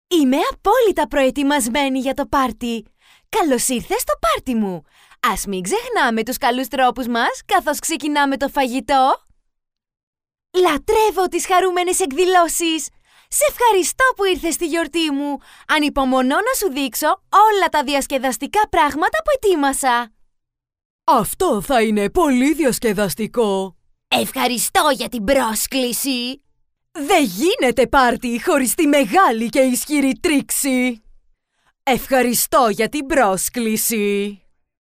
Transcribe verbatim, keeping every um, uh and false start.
Είμαι απόλυτα προετοιμασμένη για το πάρτι. Καλώς ήρθες στο πάρτι μου. Ας μην ξεχνάμε τους καλούς τρόπους μας καθώς ξεκινάμε το φαγητό. Λατρεύω τις χαρούμενες εκδηλώσεις. Σε ευχαριστώ που ήρθες στη γιορτή μου. Ανυπομονώ να σου δείξω όλα τα διασκεδαστικά πράγματα που ετοίμασα. Αυτό θα είναι πολύ διασκεδαστικό. Ευχαριστώ για την πρόσκληση. Δεν γίνεται πάρτι χωρίς τη μεγάλη και ισχυρή τρίξη. Ευχαριστώ για την πρόσκληση.